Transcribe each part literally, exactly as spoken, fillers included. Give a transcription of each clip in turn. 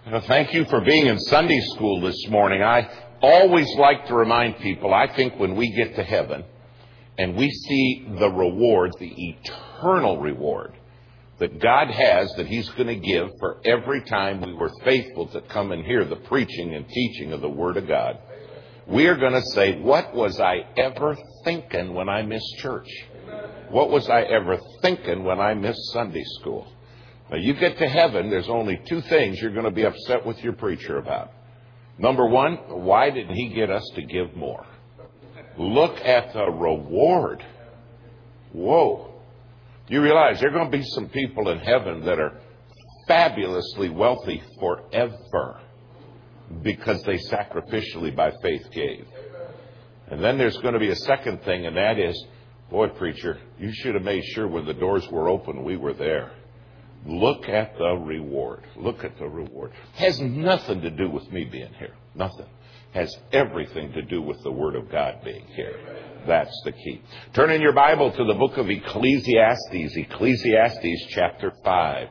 Well, thank you for being in Sunday school this morning. I always like to remind people, I think when we get to heaven and we see the reward, the eternal reward that God has that He's going to give for every time we were faithful to come and hear the preaching and teaching of the Word of God, we are going to say, what was I ever thinking when I missed church? What was I ever thinking when I missed Sunday school? Now, you get to heaven, there's only two things you're going to be upset with your preacher about. Number one, why didn't he get us to give more? Look at the reward. Whoa. You realize there are going to be some people in heaven that are fabulously wealthy forever because they sacrificially by faith gave. And then there's going to be a second thing, and that is, boy, preacher, you should have made sure when the doors were open, we were there. Look at the reward. Look at the reward. Has nothing to do with me being here. Nothing. Has everything to do with the Word of God being here. That's the key. Turn in your Bible to the book of Ecclesiastes. Ecclesiastes chapter five.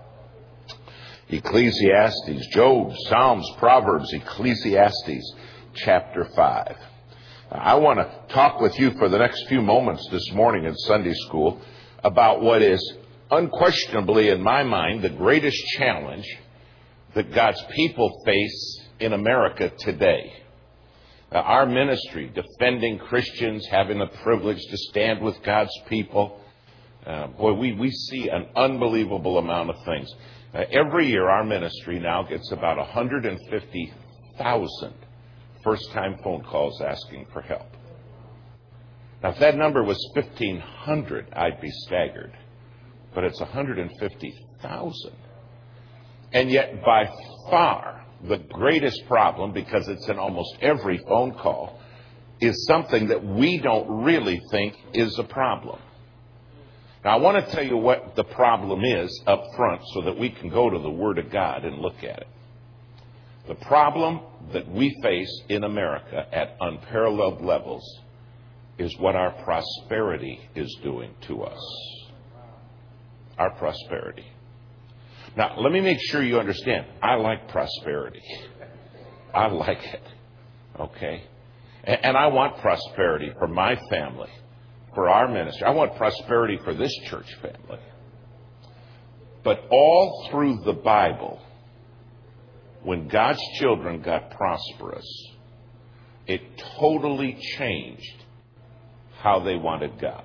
Ecclesiastes, Job, Psalms, Proverbs, Ecclesiastes chapter five. I want to talk with you for the next few moments this morning in Sunday school about what is unquestionably, in my mind, the greatest challenge that God's people face in America today. Uh, our ministry, defending Christians, having the privilege to stand with God's people. Uh, boy, we, we see an unbelievable amount of things. Uh, every year, our ministry now gets about one hundred fifty thousand first-time phone calls asking for help. Now, if that number was fifteen hundred, I'd be staggered. But it's one hundred fifty thousand. And yet, by far, the greatest problem, because it's in almost every phone call, is something that we don't really think is a problem. Now, I want to tell you what the problem is up front so that we can go to the Word of God and look at it. The problem that we face in America at unparalleled levels is what our prosperity is doing to us. Our prosperity. Now, let me make sure you understand. I like prosperity. I like it. Okay? And, and I want prosperity for my family, for our ministry. I want prosperity for this church family. But all through the Bible, when God's children got prosperous, it totally changed how they wanted God.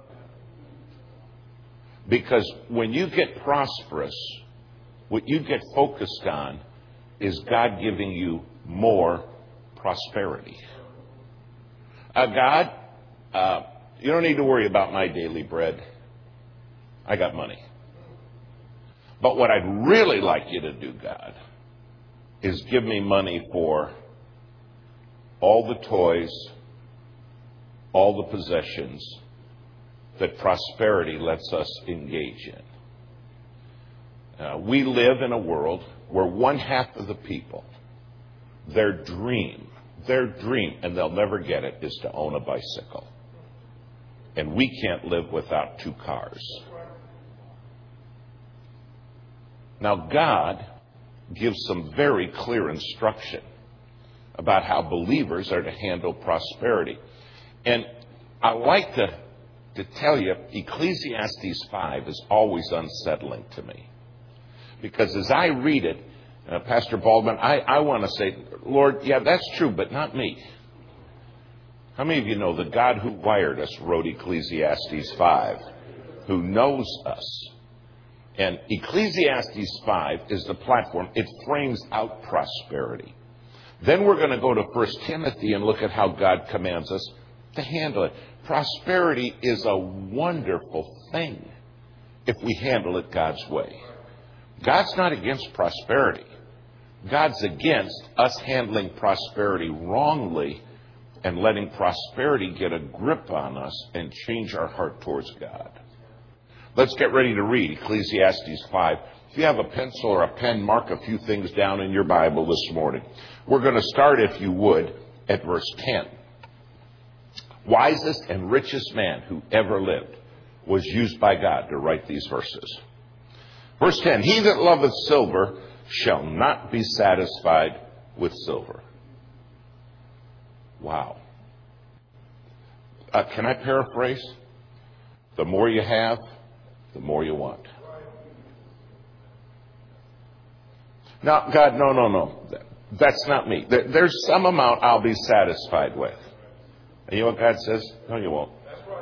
Because when you get prosperous, what you get focused on is God giving you more prosperity. Uh, God, uh, you don't need to worry about my daily bread. I got money. But what I'd really like you to do, God, is give me money for all the toys, all the possessions that prosperity lets us engage in. Uh, we live in a world where one half of the people, their dream, their dream, and they'll never get it, is to own a bicycle. And we can't live without two cars. Now, God gives some very clear instruction about how believers are to handle prosperity. And I like to To tell you, Ecclesiastes five is always unsettling to me. Because as I read it, uh, Pastor Baldwin, I, I want to say, Lord, yeah, that's true, but not me. How many of you know the God who wired us wrote Ecclesiastes five, who knows us? And Ecclesiastes five is the platform. It frames out prosperity. Then we're going to go to First Timothy and look at how God commands us to handle it. Prosperity is a wonderful thing if we handle it God's way. God's not against prosperity. God's against us handling prosperity wrongly and letting prosperity get a grip on us and change our heart towards God. Let's get ready to read Ecclesiastes five. If you have a pencil or a pen, mark a few things down in your Bible this morning. We're going to start, if you would, at verse ten. Wisest and richest man who ever lived was used by God to write these verses. Verse ten, he that loveth silver shall not be satisfied with silver. Wow. Uh, can I paraphrase? The more you have, the more you want. Now, God, no, no, no. That's not me. There's some amount I'll be satisfied with. And you know what God says? No, you won't.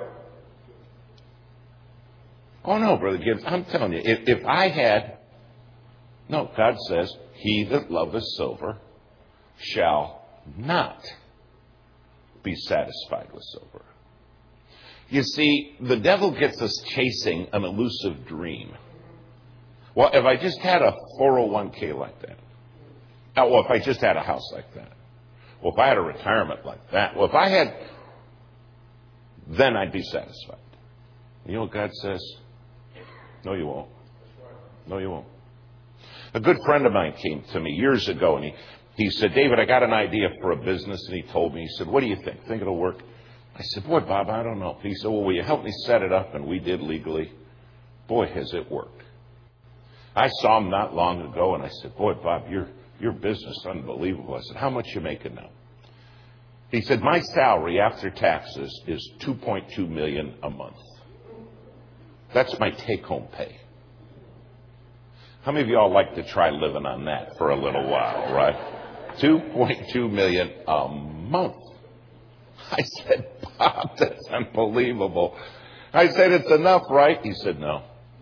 Oh, no, Brother Gibbs, I'm telling you, if, if I had... No, God says, he that loveth silver shall not be satisfied with silver. You see, the devil gets us chasing an elusive dream. Well, if I just had a four oh one k like that. Oh, well, if I just had a house like that. Well, if I had a retirement like that. Well, if I had... Then I'd be satisfied. You know what God says? No, you won't. No, you won't. A good friend of mine came to me years ago, and he, he said, David, I got an idea for a business. And he told me, he said, what do you think? Think it'll work? I said, boy, Bob, I don't know. He said, well, will you help me set it up? And we did legally. Boy, has it worked. I saw him not long ago, and I said, boy, Bob, your, your business is unbelievable. I said, how much you making now? He said, my salary after taxes is two point two million dollars a month. That's my take-home pay. How many of y'all like to try living on that for a little while, right? two point two million dollars a month. I said, Bob, that's unbelievable. I said, it's enough, right? He said, no.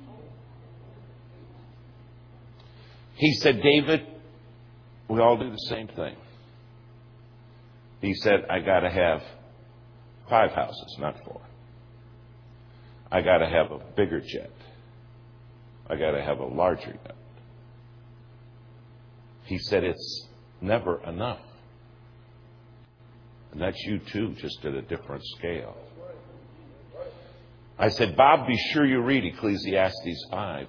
He said, David, we all do the same thing. He said, I got to have five houses, not four. I got to have a bigger jet. I got to have a larger jet. He said, it's never enough. And that's you too, just at a different scale. I said, Bob, be sure you read Ecclesiastes five.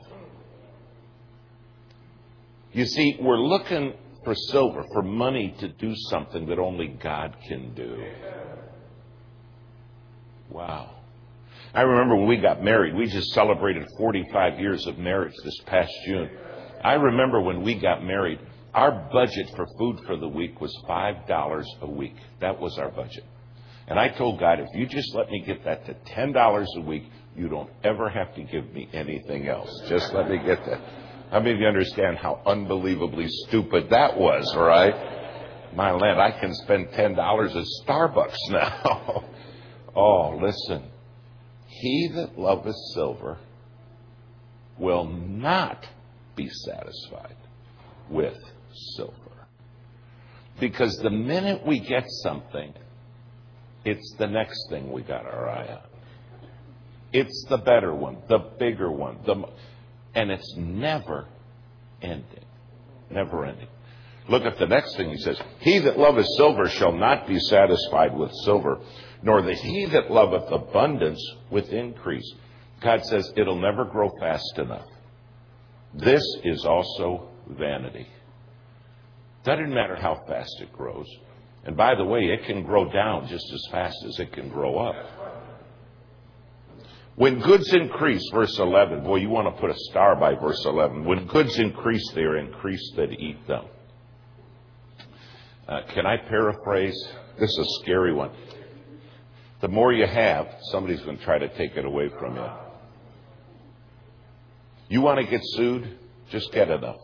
You see, we're looking for silver, for money to do something that only God can do. Wow. I remember when we got married, we just celebrated forty-five years of marriage this past June. I remember when we got married, our budget for food for the week was five dollars a week. That was our budget. And I told God, if you just let me get that to ten dollars a week, you don't ever have to give me anything else. Just let me get that. How many of you understand how unbelievably stupid that was, right? My land, I can spend ten dollars at Starbucks now. Oh, listen. He that loveth silver will not be satisfied with silver. Because the minute we get something, it's the next thing we got our eye on. It's the better one, the bigger one, the and it's never ending. Never ending. Look at the next thing he says. He that loveth silver shall not be satisfied with silver, nor the he that loveth abundance with increase. God says it'll never grow fast enough. This is also vanity. Doesn't matter how fast it grows. And by the way, it can grow down just as fast as it can grow up. When goods increase, verse eleven, boy, you want to put a star by verse eleven. When goods increase, they are increased that eat them. Uh, can I paraphrase? This is a scary one. The more you have, somebody's going to try to take it away from you. You want to get sued? Just get enough.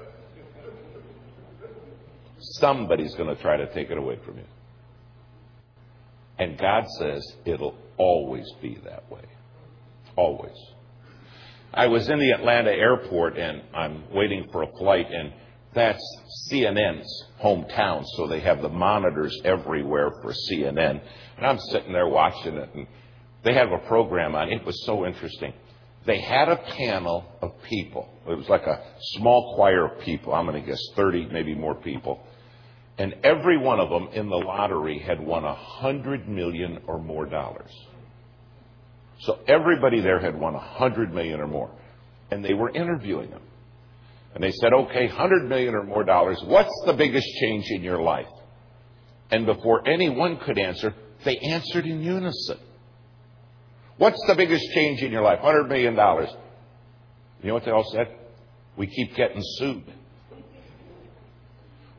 Somebody's going to try to take it away from you. And God says it'll always be that way. Always. I was in the Atlanta airport and I'm waiting for a flight, and that's C N N's hometown, so they have the monitors everywhere for C N N. And I'm sitting there watching it, and they have a program on. It was so interesting. They had a panel of people. It was like a small choir of people. I'm going to guess thirty, maybe more people. And every one of them in the lottery had won a hundred million or more dollars. So everybody there had won a hundred million or more. And they were interviewing them. And they said, okay, one hundred million or more dollars, what's the biggest change in your life? And before anyone could answer, they answered in unison. What's the biggest change in your life? one hundred million dollars. You know what they all said? We keep getting sued.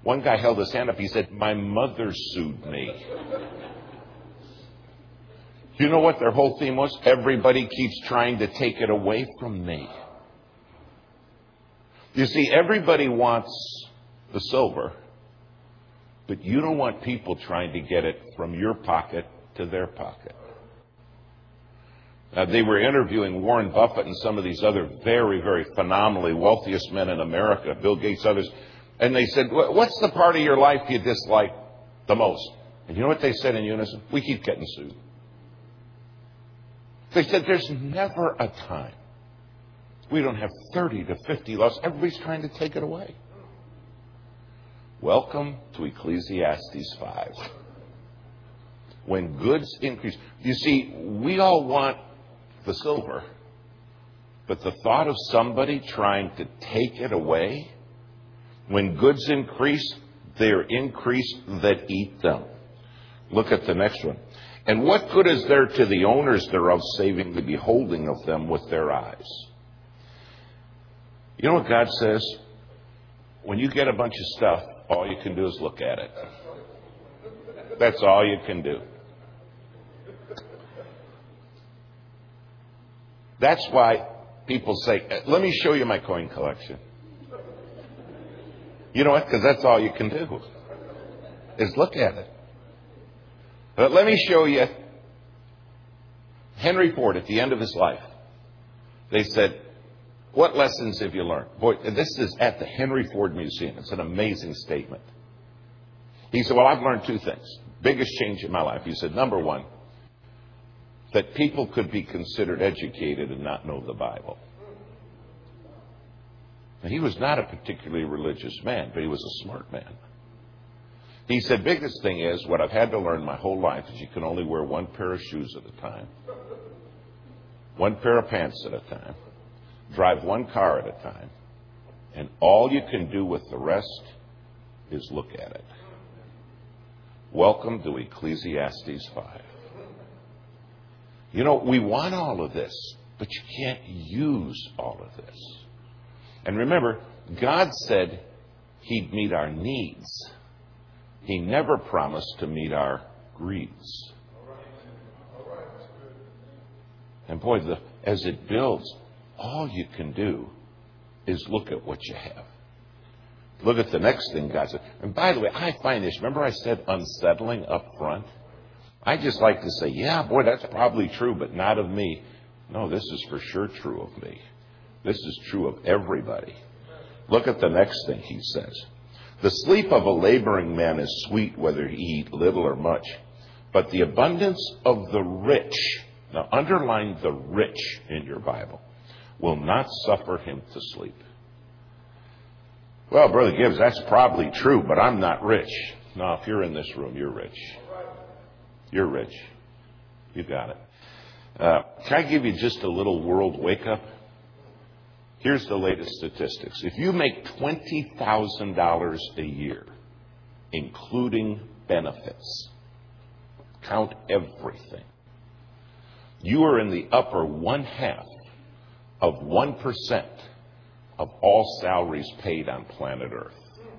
One guy held his hand up. He said, my mother sued me. You know what their whole theme was? Everybody keeps trying to take it away from me. You see, everybody wants the silver, but you don't want people trying to get it from your pocket to their pocket. Now, they were interviewing Warren Buffett and some of these other very, very phenomenally wealthiest men in America, Bill Gates, others, and they said, what's the part of your life you dislike the most? And you know what they said in unison? We keep getting sued. They said there's never a time we don't have thirty to fifty laws. Everybody's trying to take it away. Welcome to Ecclesiastes five. When goods increase. You see, we all want the silver, but the thought of somebody trying to take it away, when goods increase, they're increased that eat them. Look at the next one. And what good is there to the owners thereof, saving the beholding of them with their eyes? You know what God says? When you get a bunch of stuff, all you can do is look at it. That's all you can do. That's why people say, let me show you my coin collection. You know what? Because that's all you can do, is look at it. But let me show you Henry Ford at the end of his life. They said, what lessons have you learned? Boy, this is at the Henry Ford Museum. It's an amazing statement. He said, well, I've learned two things. Biggest change in my life. He said, number one, that people could be considered educated and not know the Bible. Now, he was not a particularly religious man, but he was a smart man. He said, biggest thing is, what I've had to learn my whole life is you can only wear one pair of shoes at a time, one pair of pants at a time, drive one car at a time, and all you can do with the rest is look at it. Welcome to Ecclesiastes five. You know, we want all of this, but you can't use all of this. And remember, God said He'd meet our needs. He never promised to meet our greeds. And boy, the, as it builds, all you can do is look at what you have. Look at the next thing God said. And by the way, I find this, remember I said unsettling up front? I just like to say, yeah, boy, that's probably true, but not of me. No, this is for sure true of me. This is true of everybody. Look at the next thing he says. The sleep of a laboring man is sweet, whether he eat little or much. But the abundance of the rich, now underline the rich in your Bible, will not suffer him to sleep. Well, Brother Gibbs, that's probably true, but I'm not rich. No, if you're in this room, you're rich. You're rich. You got it. Uh, can I give you just a little world wake-up? Here's the latest statistics. If you make twenty thousand dollars a year, including benefits, count everything, you are in the upper one half of one percent of all salaries paid on planet Earth.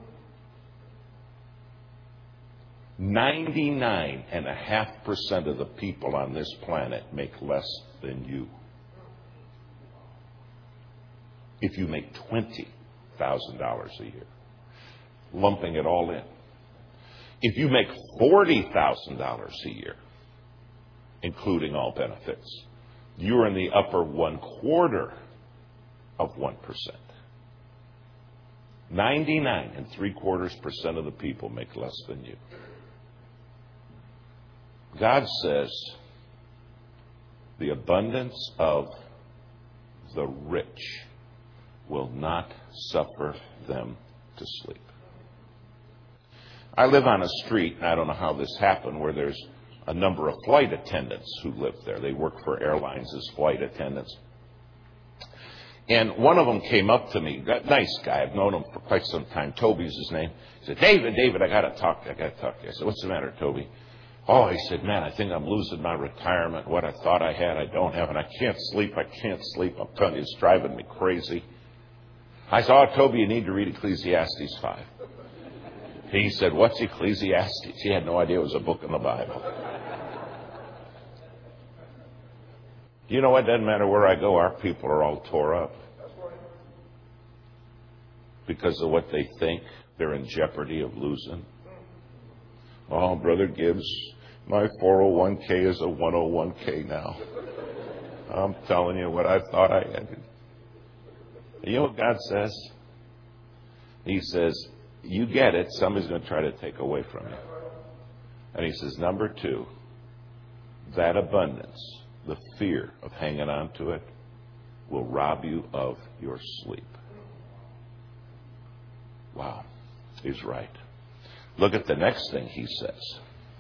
ninety-nine point five percent of the people on this planet make less than you. If you make twenty thousand dollars a year, lumping it all in. If you make forty thousand dollars a year, including all benefits, you're in the upper one quarter of one percent. ninety-nine and three quarters percent of the people make less than you. God says the abundance of the rich will not suffer them to sleep. I live on a street, and I don't know how this happened, where there's a number of flight attendants who live there. They work for airlines as flight attendants. And one of them came up to me, nice guy, I've known him for quite some time. Toby's his name. He said, David, David, I got to talk to you. I got to talk to you. I said, what's the matter, Toby? Oh, he said, man, I think I'm losing my retirement. What I thought I had, I don't have, and I can't sleep. I can't sleep. I'm telling you, it's driving me crazy. I said, oh, Toby, you need to read Ecclesiastes five. He said, what's Ecclesiastes? He had no idea it was a book in the Bible. You know what? Doesn't matter where I go, our people are all tore up. Because of what they think they're in jeopardy of losing. Oh, Brother Gibbs, my four oh one k is a one oh one k now. I'm telling you what I thought I had. You know what God says? He says, you get it, somebody's going to try to take away from you. And he says, number two, that abundance, the fear of hanging on to it, will rob you of your sleep. Wow, he's right. Look at the next thing he says.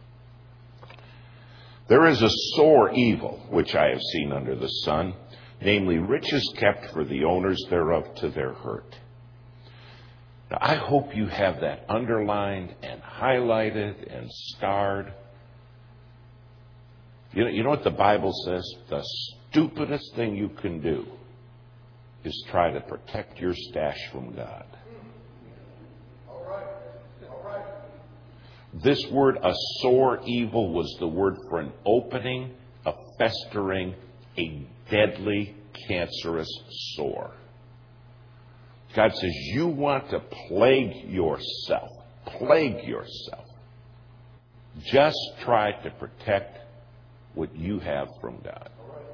There is a sore evil which I have seen under the sun, namely riches kept for the owners thereof to their hurt. Now, I hope you have that underlined and highlighted and starred. You know, you know what the Bible says? The stupidest thing you can do is try to protect your stash from God. All right. All right. This word, a sore evil, was the word for an opening, a festering, a deadly, cancerous sore. God says, you want to plague yourself, plague yourself. Just try to protect what you have from God.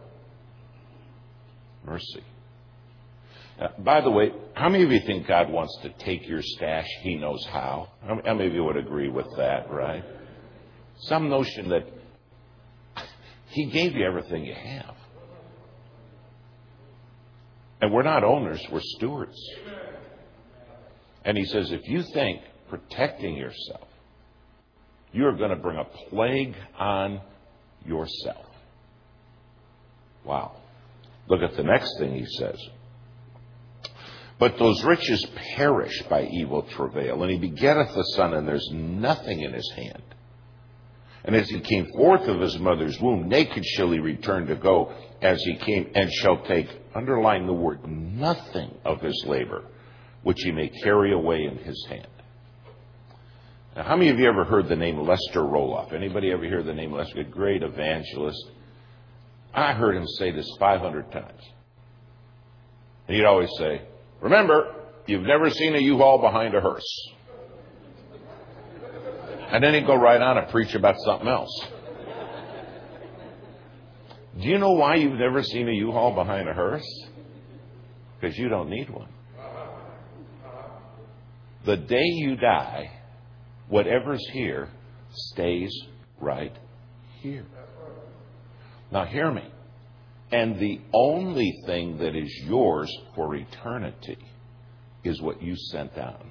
Mercy. Uh, by the way, how many of you think God wants to take your stash? He knows how. How many of you would agree with that, right? Some notion that He gave you everything you have. And we're not owners, we're stewards. And He says, if you think protecting yourself, you're going to bring a plague on yourself. Wow. Look at the next thing He says. But those riches perish by evil travail, and he begetteth a son, and there's nothing in his hand. And as he came forth of his mother's womb, naked shall he return to go as he came, and shall take, underline the word, nothing of his labor, which he may carry away in his hand. Now, how many of you ever heard the name Lester Roloff? Anybody ever hear the name Lester? Great evangelist. I heard him say this five hundred times. And he'd always say, remember, you've never seen a U-Haul behind a hearse. And then he'd go right on and preach about something else. Do you know why you've never seen a U-Haul behind a hearse? Because you don't need one. The day you die, whatever's here stays right here. Now hear me. And the only thing that is yours for eternity is what you sent down.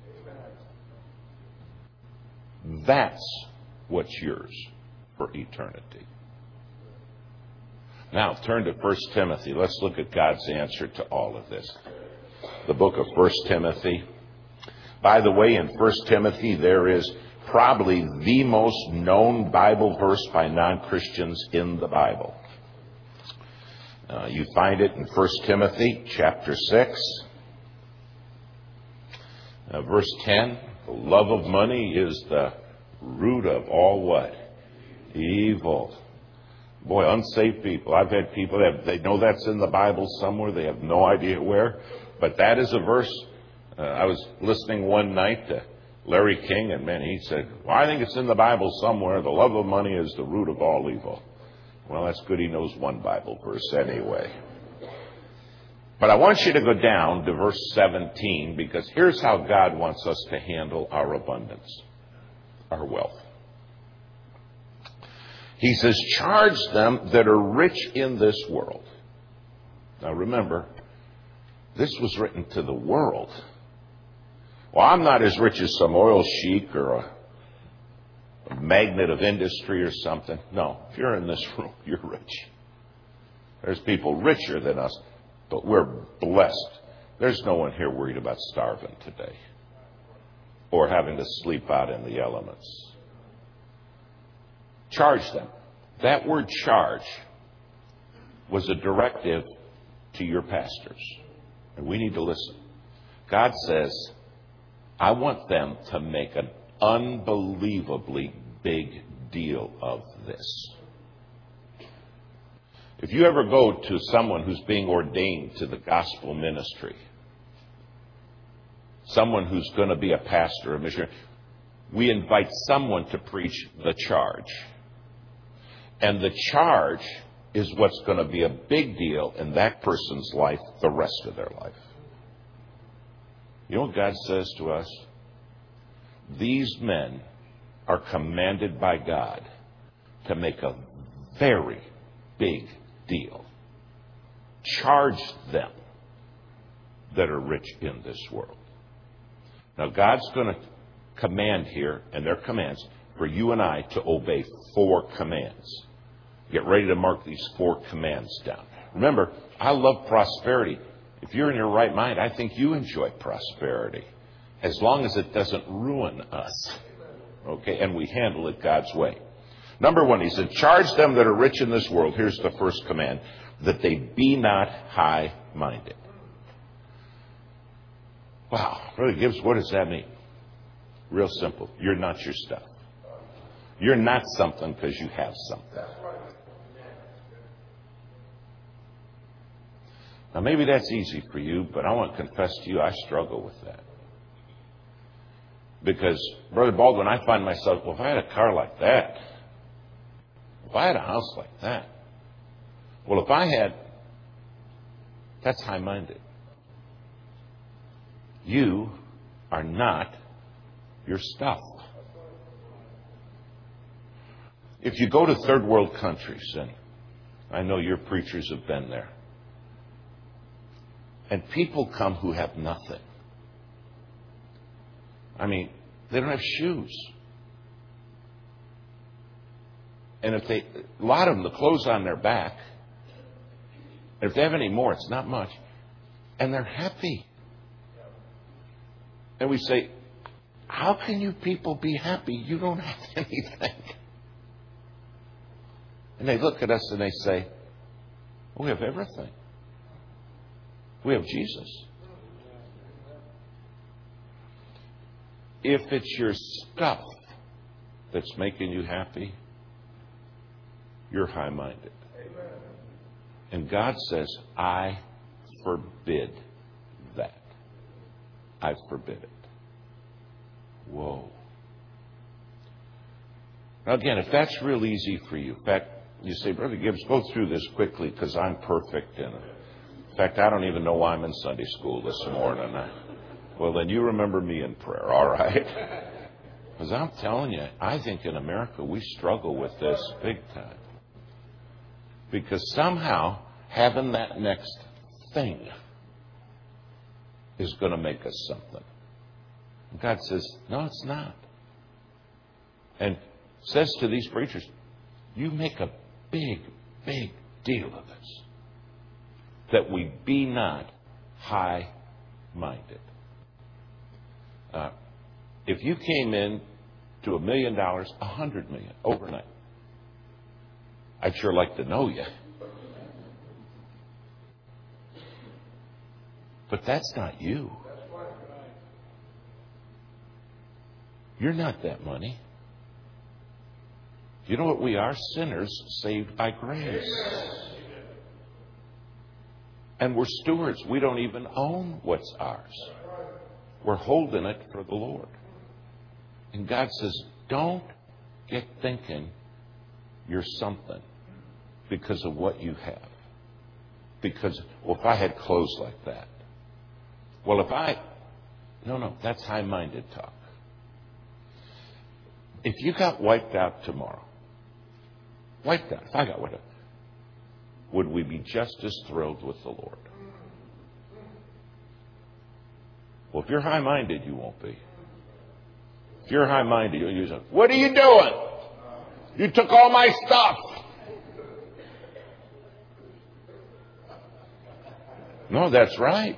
That's what's yours for eternity. Now turn to First Timothy. Let's look at God's answer to all of this. The book of First Timothy. By the way, in First Timothy, there is probably the most known Bible verse by non-Christians in the Bible. Uh, you find it in First Timothy chapter six, uh, verse ten. The love of money is the root of all what? Evil. Boy, unsaved people. I've had people that they know that's in the Bible somewhere. They have no idea where. But that is a verse. Uh, I was listening one night to Larry King, and man, he said, well, I think it's in the Bible somewhere. The love of money is the root of all evil. Well, that's good. He knows one Bible verse anyway. But I want you to go down to verse seventeen, because here's how God wants us to handle our abundance, our wealth. He says, charge them that are rich in this world. Now remember, this was written to the world. Well, I'm not as rich as some oil sheik or a a magnet of industry or something. No, if you're in this room, you're rich. There's people richer than us, but we're blessed. There's no one here worried about starving today or having to sleep out in the elements. Charge them. That word charge was a directive to your pastors. And we need to listen. God says, I want them to make an unbelievably big deal of this. If you ever go to someone who's being ordained to the gospel ministry, someone who's going to be a pastor, a missionary, we invite someone to preach the charge. And the charge is what's going to be a big deal in that person's life the rest of their life. You know what God says to us? These men are commanded by God to make a very big deal. Charge them that are rich in this world. Now, God's going to command here, and their commands, for you and I to obey four commands. Get ready to mark these four commands down. Remember, I love prosperity. If you're in your right mind, I think you enjoy prosperity, as long as it doesn't ruin us. Okay, and we handle it God's way. Number one, he said, charge them that are rich in this world. Here's the first command, that they be not high-minded. Wow, Brother Gibbs, what does that mean? Real simple. You're not your stuff. You're not something because you have something. Now, maybe that's easy for you, but I want to confess to you, I struggle with that. Because, Brother Baldwin, I find myself, well, if I had a car like that, if I had a house like that, well, if I had, that's high-minded. You are not your stuff. If you go to third world countries, and I know your preachers have been there, and people come who have nothing. I mean, they don't have shoes. And if they, a lot of them, the clothes on their back, and if they have any more, it's not much. And they're happy. And we say, how can you people be happy? You don't have anything. And they look at us and they say, we have everything. We have Jesus. If it's your stuff that's making you happy, you're high-minded. Amen. And God says, I forbid that. I forbid it. Whoa. Now again, if that's real easy for you, in fact, you say, Brother Gibbs, go through this quickly because I'm perfect in it. In fact, I don't even know why I'm in Sunday school this morning. Well, then you remember me in prayer, all right? Because I'm telling you, I think in America we struggle with this big time. Because somehow having that next thing is going to make us something. And God says, no, it's not. And says to these preachers, you make a big, big deal of this. That we be not high-minded. Uh, if you came in to a million dollars, a hundred million overnight, I'd sure like to know you. But that's not you. You're not that money. You know what we are? Sinners saved by grace. And we're stewards. We don't even own what's ours. We're holding it for the Lord. And God says, don't get thinking you're something because of what you have. Because, well, if I had clothes like that. Well, if I... No, no, that's high-minded talk. If you got wiped out tomorrow, wiped out, if I got wiped out, would we be just as thrilled with the Lord? Well, if you're high-minded, you won't be. If you're high-minded, you'll say, what are you doing? You took all my stuff. No, that's right.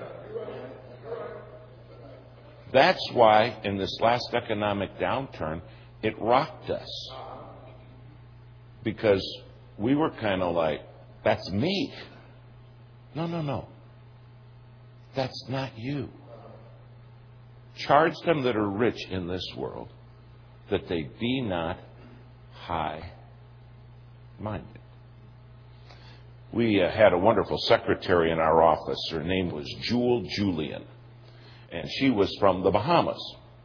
That's why in this last economic downturn, it rocked us. Because we were kind of like, that's me. No, no, no. That's not you. Charge them that are rich in this world that they be not high-minded. We uh, had a wonderful secretary in our office. Her name was Jewel Julian, and she was from the Bahamas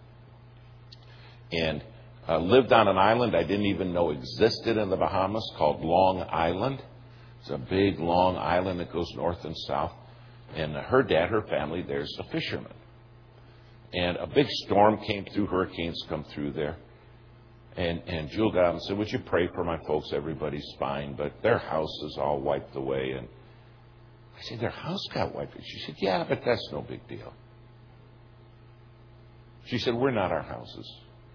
and uh, lived on an island I didn't even know existed in the Bahamas called Long Island. It's a big, long island that goes north and south. And uh, her dad, her family, there's a fisherman. And a big storm came through, hurricanes come through there. And, and Jewel got up and said, would you pray for my folks? Everybody's fine, but their house is all wiped away. And I said, their house got wiped away? She said, yeah, but that's no big deal. She said, we're not our houses.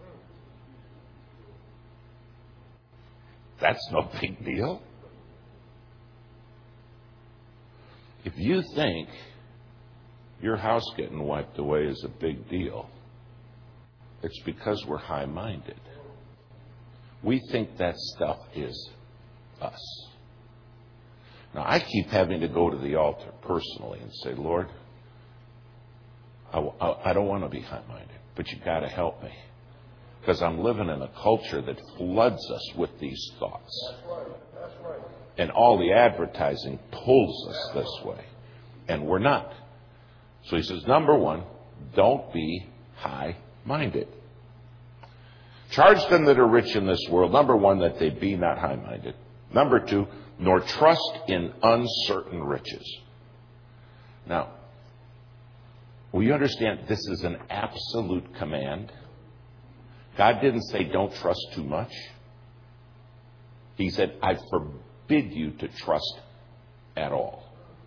That's no big deal. If you think your house getting wiped away is a big deal, it's because we're high-minded. We think that stuff is us. Now, I keep having to go to the altar personally and say, Lord, I, I, I don't want to be high-minded, but you've got to help me. Because I'm living in a culture that floods us with these thoughts. That's right. That's right. And all the advertising pulls us this way. And we're not. So he says, number one, don't be high-minded. Charge them that are rich in this world, number one, that they be not high-minded. Number two, nor trust in uncertain riches. Now, will you understand this is an absolute command? God didn't say don't trust too much. He said, I forbid you to trust at all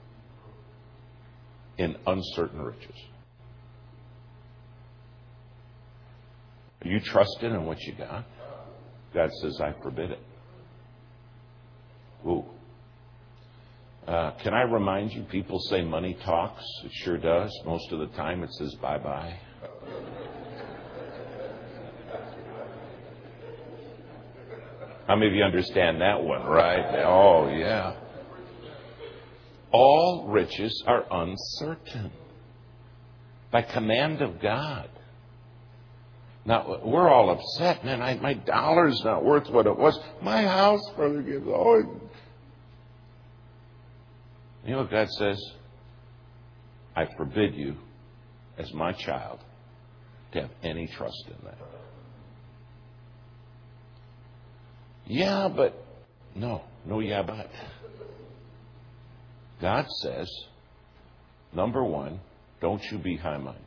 in uncertain riches. Are you trusting in what you got? God says, I forbid it. Ooh. Uh, can I remind you, people say money talks. It sure does. Most of the time it says bye-bye. How many of you understand that one, right? Oh, yeah. All riches are uncertain by command of God. Now, we're all upset. Man, I, my dollar's not worth what it was. My house, Brother Gibbs. Oh, you know what God says? I forbid you, as my child, to have any trust in that. Yeah, but, no, no, yeah, but. God says, number one, don't you be high-minded.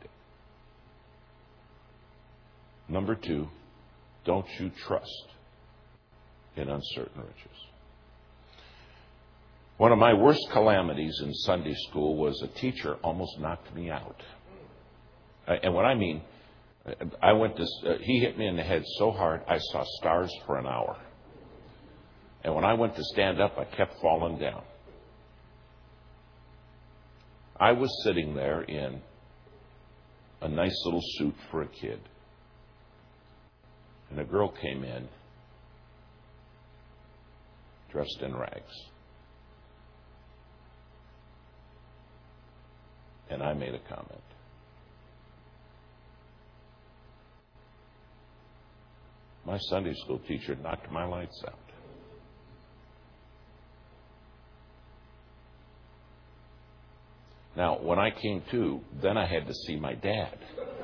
Number two, don't you trust in uncertain riches. One of my worst calamities in Sunday school was a teacher almost knocked me out. And what I mean, I went to, uh, he hit me in the head so hard I saw stars for an hour. And when I went to stand up, I kept falling down. I was sitting there in a nice little suit for a kid. And a girl came in dressed in rags. And I made a comment. My Sunday school teacher knocked my lights out. Now, when I came to, then I had to see my dad.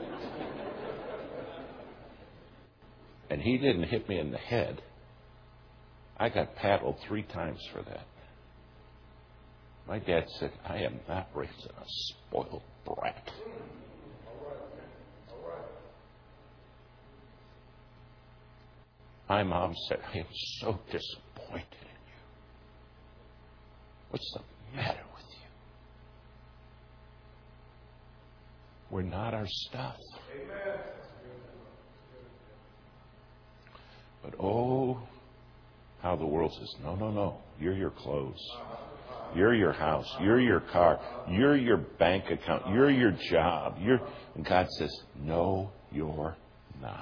And he didn't hit me in the head. I got paddled three times for that. My dad said, I am not raising a spoiled brat. My mom said, I am so disappointed in you. What's the matter with you? We're not our stuff. Amen. But oh, how the world says, no, no, no. You're your clothes. You're your house. You're your car. You're your bank account. You're your job. You're, and God says, no, you're not.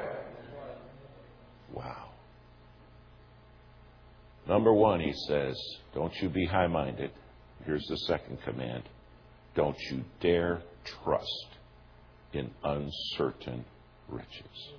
Wow. Number one, he says, don't you be high-minded. Here's the second command. Don't you dare trust in uncertain riches.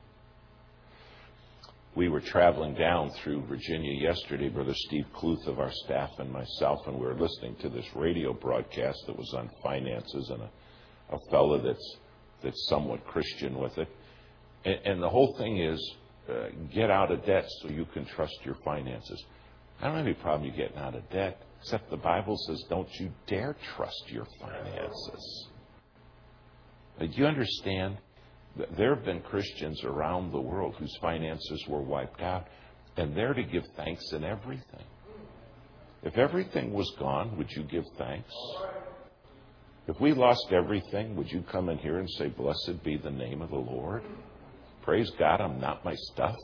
We were traveling down through Virginia yesterday, Brother Steve Kluth of our staff and myself, and we were listening to this radio broadcast that was on finances and a, a fellow that's that's somewhat Christian with it. And, and the whole thing is, uh, get out of debt so you can trust your finances. I don't have any problem you getting out of debt, except the Bible says, don't you dare trust your finances. Do you understand? There have been Christians around the world whose finances were wiped out, and they're to give thanks in everything. If everything was gone, would you give thanks? If we lost everything, would you come in here and say, blessed be the name of the Lord? Praise God, I'm not my stuff.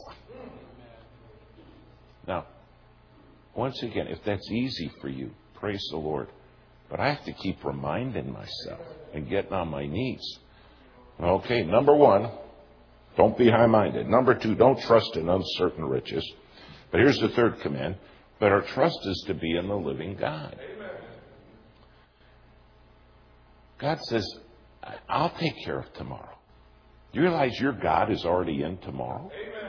Now, once again, if that's easy for you, praise the Lord. But I have to keep reminding myself and getting on my knees. Okay, number one, don't be high-minded. Number two, don't trust in uncertain riches. But here's the third command. But our trust is to be in the living God. God says, I'll take care of tomorrow. You realize your God is already in tomorrow?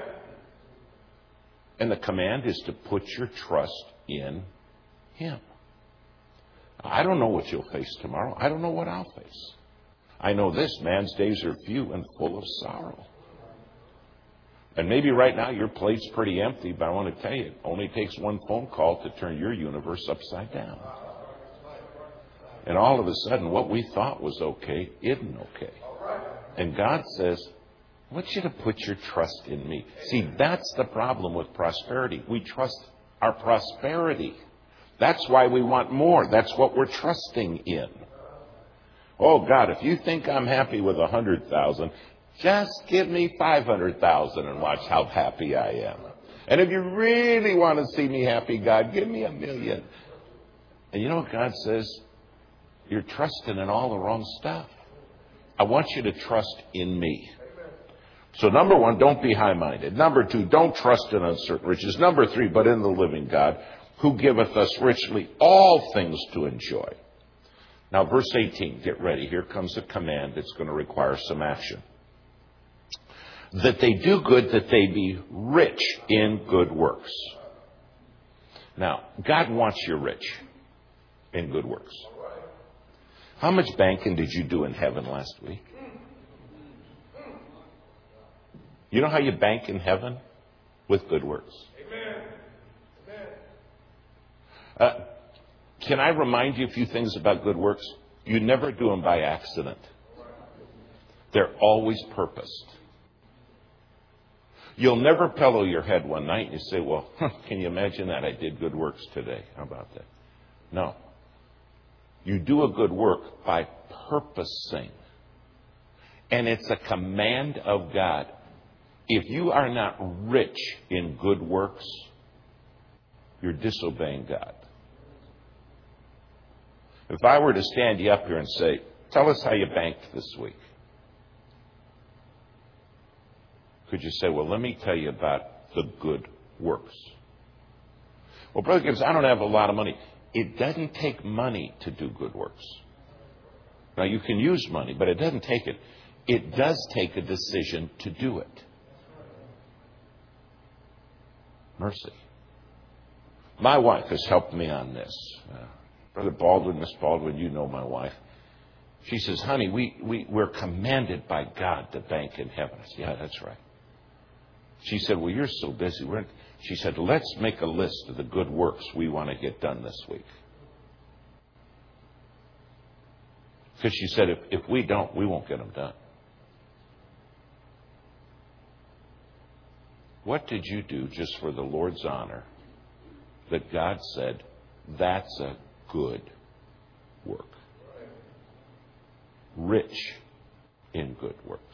And the command is to put your trust in Him. I don't know what you'll face tomorrow. I don't know what I'll face. I know this, man's days are few and full of sorrow. And maybe right now your plate's pretty empty, but I want to tell you, it only takes one phone call to turn your universe upside down. And all of a sudden, what we thought was okay isn't okay. And God says, I want you to put your trust in me. See, that's the problem with prosperity. We trust our prosperity. That's why we want more. That's what we're trusting in. Oh, God, if you think I'm happy with a hundred thousand, just give me five hundred thousand and watch how happy I am. And if you really want to see me happy, God, give me a million. And you know what God says? You're trusting in all the wrong stuff. I want you to trust in me. So number one, don't be high-minded. Number two, don't trust in uncertain riches. Number three, but in the living God, who giveth us richly all things to enjoy. Now, verse eighteen, get ready. Here comes a command that's going to require some action. That they do good, that they be rich in good works. Now, God wants you rich in good works. How much banking did you do in heaven last week? You know how you bank in heaven? With good works. Amen. Amen. Uh, Can I remind you a few things about good works? You never do them by accident. They're always purposed. You'll never pillow your head one night and you say, well, huh, can you imagine that? I did good works today. How about that? No. You do a good work by purposing. And it's a command of God. If you are not rich in good works, you're disobeying God. If I were to stand you up here and say, tell us how you banked this week. Could you say, well, let me tell you about the good works. Well, Brother Gibbs, I don't have a lot of money. It doesn't take money to do good works. Now, you can use money, but it doesn't take it. It does take a decision to do it. Mercy. My wife has helped me on this. Uh, Brother Baldwin, Miss Baldwin, you know my wife. She says, honey, we, we, we're commanded by God to bank in heaven. I said, yeah, that's right. She said, well, you're so busy. We're she said, let's make a list of the good works we want to get done this week. Because she said, if, if we don't, we won't get them done. What did you do just for the Lord's honor that God said, that's a good work? Rich in good works.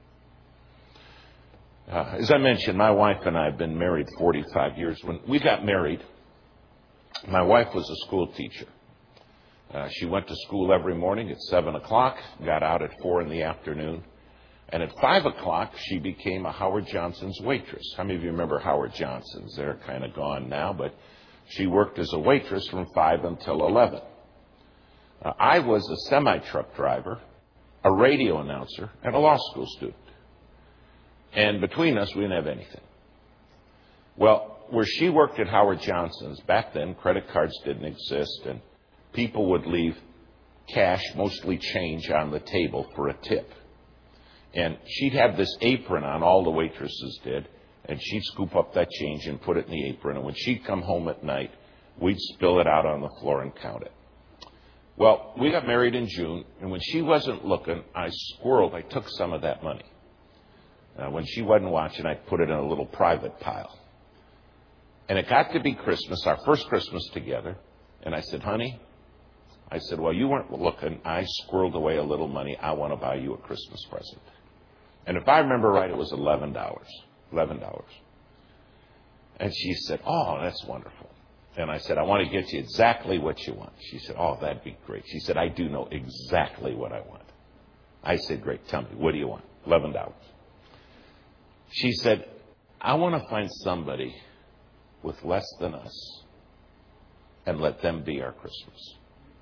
Uh, as I mentioned, my wife and I have been married forty-five years. When we got married, my wife was a school teacher. Uh, she went to school every morning at seven o'clock, got out at four in the afternoon. And at five o'clock, she became a Howard Johnson's waitress. How many of you remember Howard Johnson's? They're kind of gone now, but she worked as a waitress from five until eleven. Uh, I was a semi-truck driver, a radio announcer, and a law school student. And between us, we didn't have anything. Well, where she worked at Howard Johnson's, back then, credit cards didn't exist, and people would leave cash, mostly change, on the table for a tip. And she'd have this apron on, all the waitresses did, and she'd scoop up that change and put it in the apron. And when she'd come home at night, we'd spill it out on the floor and count it. Well, we got married in June, and when she wasn't looking, I squirreled, I took some of that money. Uh, when she wasn't watching, I put it in a little private pile. And it got to be Christmas, our first Christmas together, and I said, honey, I said, well, you weren't looking. I squirreled away a little money. I want to buy you a Christmas present. And if I remember right, it was eleven dollars. eleven dollars. And she said, oh, that's wonderful. And I said, I want to get you exactly what you want. She said, oh, that'd be great. She said, I do know exactly what I want. I said, great, tell me, what do you want? eleven dollars. She said, I want to find somebody with less than us and let them be our Christmas.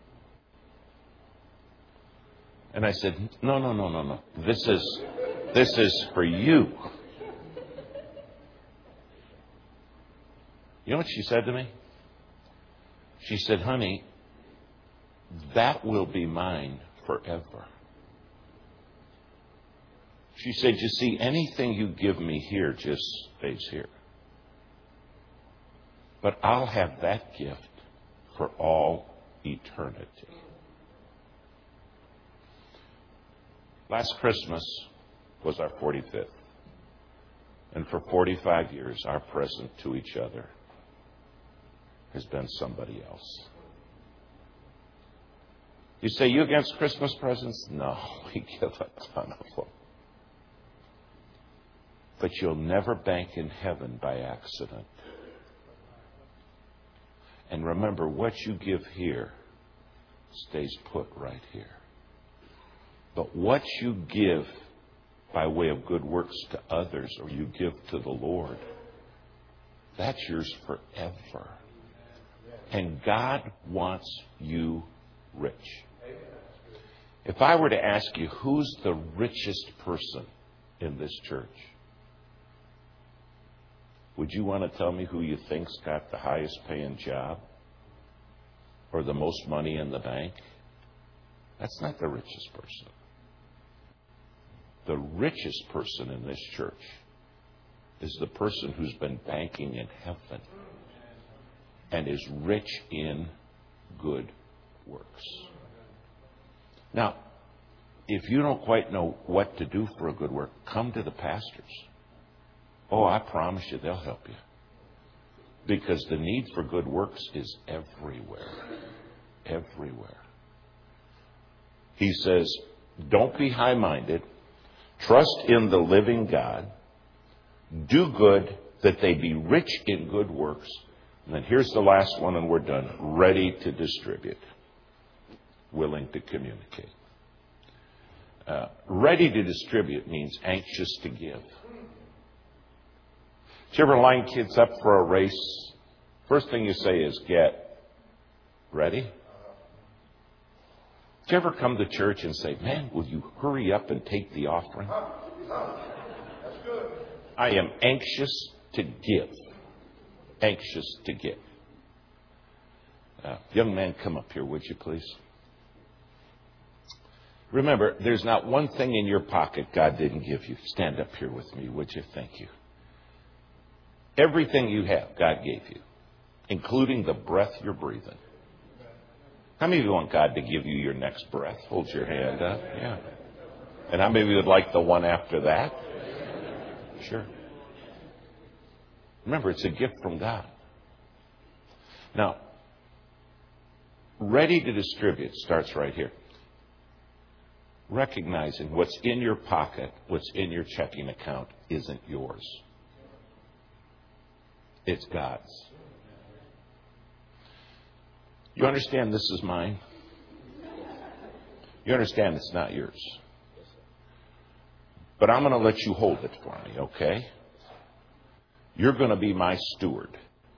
And I said, no, no, no, no, no. This is, this is for you. You know what she said to me? She said, honey, that will be mine forever. She said, you see, anything you give me here just stays here. But I'll have that gift for all eternity. Last Christmas was our forty-fifth. And for forty-five years, our present to each other has been somebody else. You say, you against Christmas presents? No, we give a ton of them. But you'll never bank in heaven by accident. And remember, what you give here stays put right here. But what you give by way of good works to others, or you give to the Lord, that's yours forever. And God wants you rich. If I were to ask you, who's the richest person in this church? Would you want to tell me who you think's got the highest paying job? Or the most money in the bank? That's not the richest person. The richest person in this church is the person who's been banking in heaven and is rich in good works. Now, if you don't quite know what to do for a good work, come to the pastors. Oh, I promise you they'll help you. Because the need for good works is everywhere. Everywhere. He says, don't be high-minded. Trust in the living God. Do good, that they be rich in good works. And then here's the last one, and we're done. Ready to distribute. Willing to communicate. Uh, ready to distribute means anxious to give. Did you ever line kids up for a race? First thing you say is, get ready. Did you ever come to church and say, man, will you hurry up and take the offering? That's good. I am anxious to give. Anxious to give. Uh, young man, come up here, would you please? Remember, there's not one thing in your pocket God didn't give you. Stand up here with me, would you? Thank you. Everything you have, God gave you, including the breath you're breathing. How many of you want God to give you your next breath? Hold your hand up. Yeah. And how many of you would like the one after that? Sure. Remember, it's a gift from God. Now, ready to distribute starts right here. Recognizing what's in your pocket, what's in your checking account, isn't yours. It's God's. You understand this is mine? You understand it's not yours. But I'm going to let you hold it for me, okay? You're going to be my steward.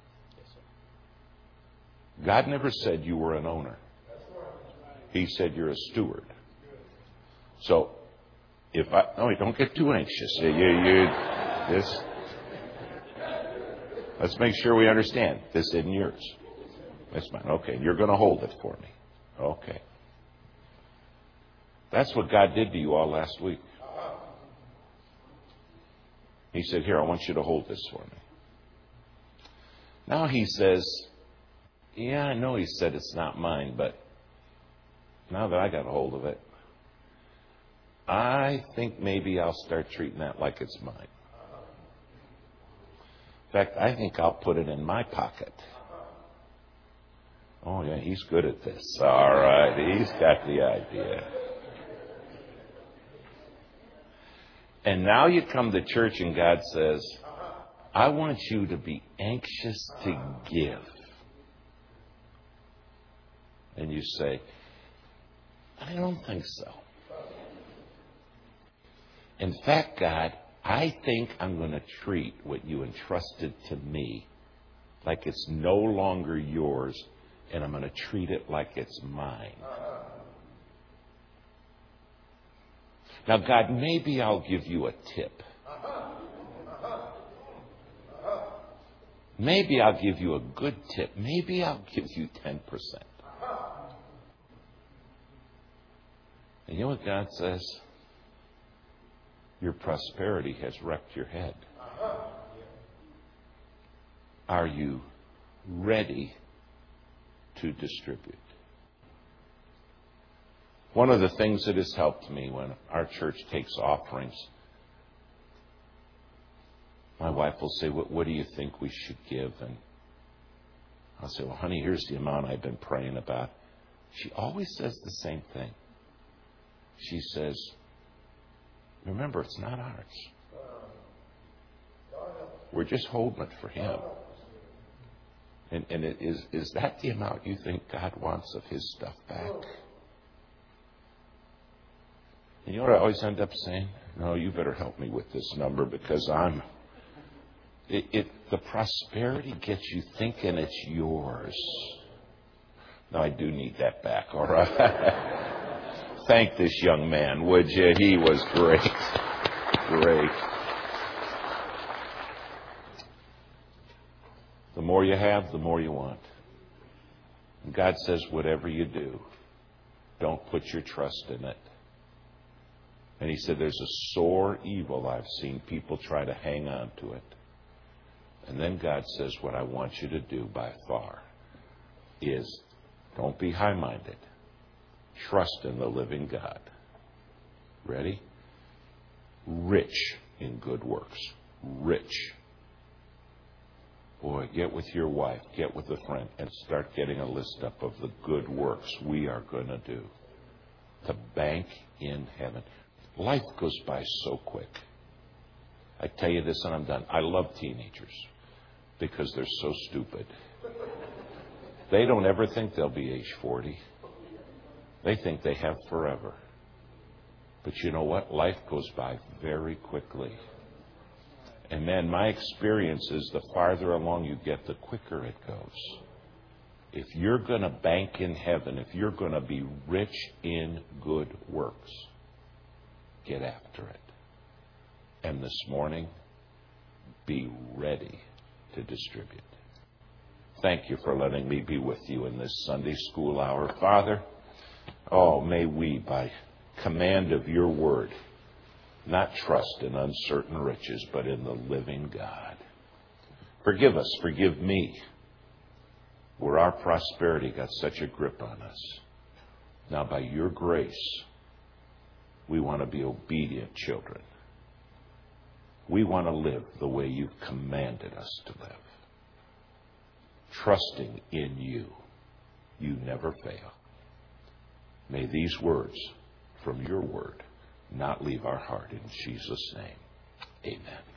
God never said you were an owner. He said you're a steward. So, if I, no, don't get too anxious. You, you, this, let's make sure we understand. This isn't yours. That's mine. Okay, you're going to hold it for me. Okay. That's what God did to you all last week. He said, here, I want you to hold this for me. Now he says, yeah, I know he said it's not mine, but now that I got a hold of it, I think maybe I'll start treating that like it's mine. In fact, I think I'll put it in my pocket. Oh, yeah, he's good at this. All right, he's got the idea. And now you come to church and God says, I want you to be anxious to give. And you say, I don't think so. In fact, God, I think I'm going to treat what you entrusted to me like it's no longer yours, and I'm going to treat it like it's mine. Now, God, maybe I'll give you a tip. Maybe I'll give you a good tip. Maybe I'll give you ten percent. And you know what God says? Your prosperity has wrecked your head. Are you ready to distribute? One of the things that has helped me when our church takes offerings, my wife will say, what, what do you think we should give? And I'll say, well, honey, here's the amount I've been praying about. She always says the same thing. She says, remember, it's not ours. We're just holding it for Him. And, and it is, is that the amount you think God wants of His stuff back? And you know what I always end up saying? No, you better help me with this number because I'm... It, it, the prosperity gets you thinking it's yours. No, I do need that back, all right? Thank this young man, would you? He was great. Great. The more you have, the more you want. And God says, whatever you do, don't put your trust in it. And He said, there's a sore evil I've seen people try to hang on to it. And then God says, what I want you to do by far is don't be high-minded. Trust in the living God. Ready? Rich in good works. Rich. Boy, get with your wife, get with a friend, and start getting a list up of the good works we are going to do to bank in heaven. Life goes by so quick. I tell you this and I'm done. I love teenagers because they're so stupid. They don't ever think they'll be age forty. They think they have forever. But you know what? Life goes by very quickly. And man, my experience is the farther along you get, the quicker it goes. If you're going to bank in heaven, if you're going to be rich in good works, get after it. And this morning, be ready to distribute. Thank you for letting me be with you in this Sunday school hour. Father, oh, may we, by command of your word, not trust in uncertain riches, but in the living God. Forgive us, forgive me, where our prosperity got such a grip on us. Now, by your grace, we want to be obedient children. We want to live the way you've commanded us to live. Trusting in you. You never fail. May these words from your word not leave our heart. In Jesus' name, amen.